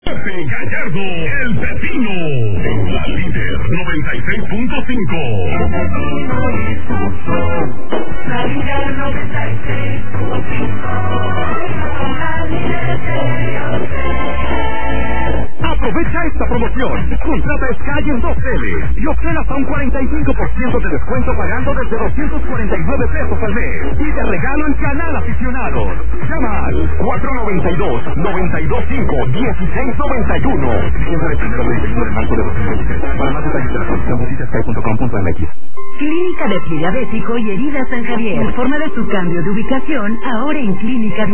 Pepe Gallardo, el Pepino, en la líder 96.5. El Pepino y su show, la líder 96.5. La líder de Aprovecha esta promoción. Contrata Sky en 2L y obtén hasta un 45% de descuento pagando desde 249 pesos al mes. Y de regalo en Canal Aficionados. Llama al 492-925-1691. Siempre el primero de diciembre de marzo de 2023. Para más detalles de la promoción visita sky.com.mx. Clínica de Diabético y Heridas San Javier. Informa de su cambio de ubicación ahora en Clínica